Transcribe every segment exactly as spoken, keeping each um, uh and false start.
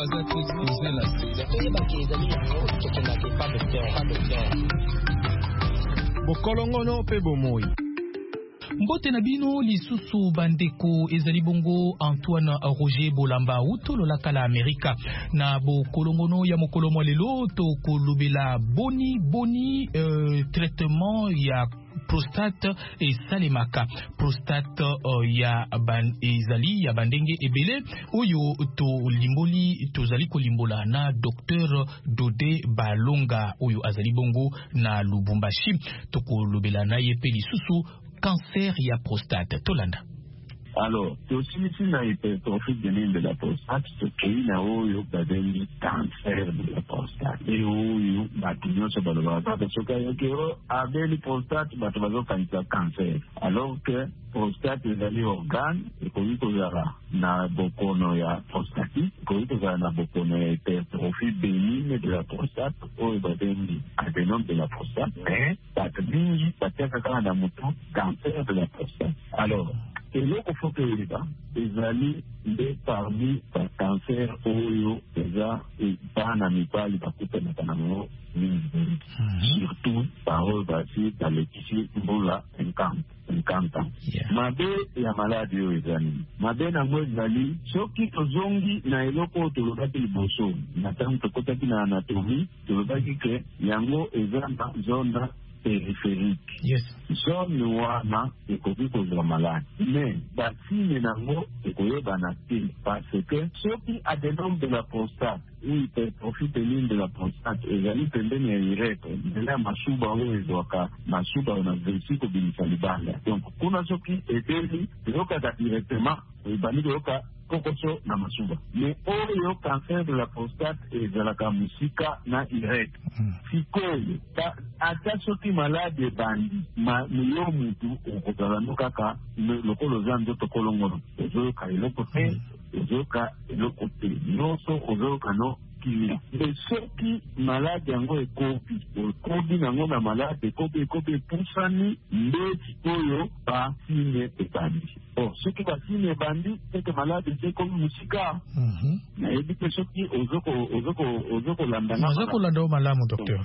baza kozela bokolongono pe bomoi. Mbote na bino lisusu bandeko ezali bongo Antoine Roger Bolamba utolo la kala Amerika na bo kolongono ya mokolo mwa lelo to kolobela boni boni euh, traitement ya prostate et salemaka prostate uh, ya ban ezali ya bandenge ebele oyo to limboli tozali kolimbola na docteur Dodé Balonga oyo azali bongo na Lubumbashi to kolobela na ye pe lisusu cancer ya prostate tolanda. Alors, c'est aussi une hypertrophie de la prostate, c'est qu'il y a eu un cancer de la prostate. Et où il sur le parce que avec la prostate, il y a un cancer. Alors que la prostate est un organe, et qu'il y a une prostatique, qu'il y a une hypertrophie bénigne de la prostate, ou il y a un adénome de la prostate, mais il y a un cancer de la prostate. Alors, et là, il faut que les gens, les les parmi les cancers, oyo, déjà, et pas en amicale, il va couper maintenant, surtout par eux, dans les tissus, là, cinquante ans. Mabe ya maladi yo ezali. Mabe na mwe ezali, soki tozongi na eloko tolobaki liboso, na tango tokotaki na anatomie, tolobaki ke yango eza na zone périphérique. Yes. Zone wana ekoki kozwa malade. Mais basine nango ekoyebana te parce que soki adénome de la prostate ou hypertrophie bénigne de la prostate ezali pembeni ya irete nzela ya masuba oyo ezwaka masuba na vesiko kobilisa libanda. Donc kuna soki ebeli ezokaka directement ebandi koyoka kokoso na masuba. Mais oyo cancer de la prostate ezalaka musika na irete. Sikoyo ata soki malade bandi ma miyo mutu okozala no kaka lokolo za nzoto kolongono ozoyoka eloko te ozoyoka eloko te nyonso ozoyoka no kimia. Et soki malade yango ekobi ekobi nango na malade ekobi ekobi epusani nde sikoyo basine ebandi. Or soki basine ebandi seke malade eze ekobi musika nayebi te soki ozokolandanga ozokolanda o malamu docteur.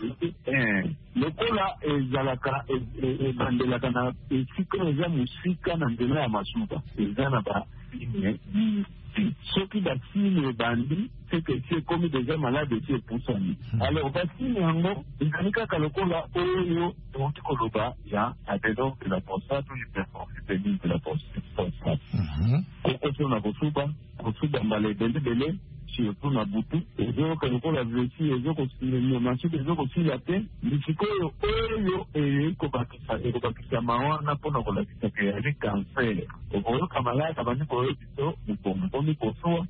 Lokola ezalaka ebandelaka na esika eza musika na nzela ya masuba eza na basine. Soki basine ebandi seke esi ekomi deja malade esi epusani. Alors basine yango ezali kaka lokola oyo toki koloba ya adénome de la prostate ou hypertrophie bénigne de la prostate. Kokoso na kosuba kosuba mbala ebele bele surtout na butu ezoyoka lokola vesi ezokosila masuba ezokosila te lisikoyo oyo ekobakisa mawana mpona kolakisa ke yali cancer okoyoka malade abandi koyoka biso mokongo mponi kosuwa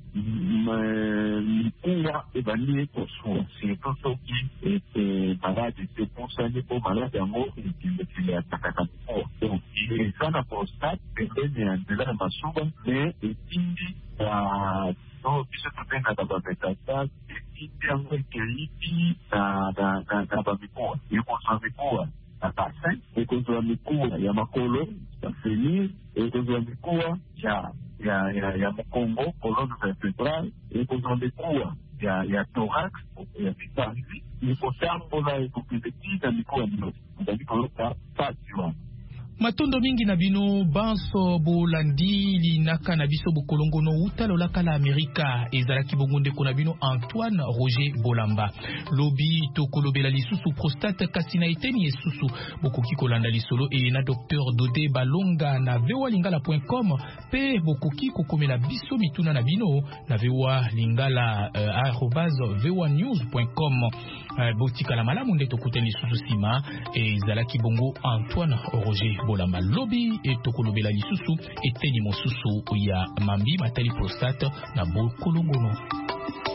mikuwa ebandi ekosuwa surtout soki malade esepusani mpo malade yango ekilekile atakaka mikuwa. Donc eza na prostate pembeni ya nzela ya masuba me etindi no biso topengaka bametastase etindi yango ekeliti na bamikuwa ekozwa mikuwa na basin ekozwa mikuwa ya makolo ya fenil ekozwa mikuwa ya mokongo colonne vertébrale ekozwa mikuwa ya thorax ya mipanzi ekotambola ekokileti na mikuwa nyonso ezali koyoka pasi wana. Matondo mingi na bino banso bolandi linaka na biso bokolongono utalo la kala Amerika ezalaki bongonde kona bino Antoine Roger Bolamba lobi to kolobela lisusu prostate kasina eteni esusu bokoki kolanda lisolo e na docteur Dodé Balonga na voa lingala point com pe bokoki kokomela biso mituna na bino na voa lingala uh, arobase voa news point com uh, botika la malamu nde tokuteni lisusu sima ezalaki bongo Antoine Roger Bolamba lobi et tokolobela lisusu eteni mosusu ya mambi matali prostate na bokolongono.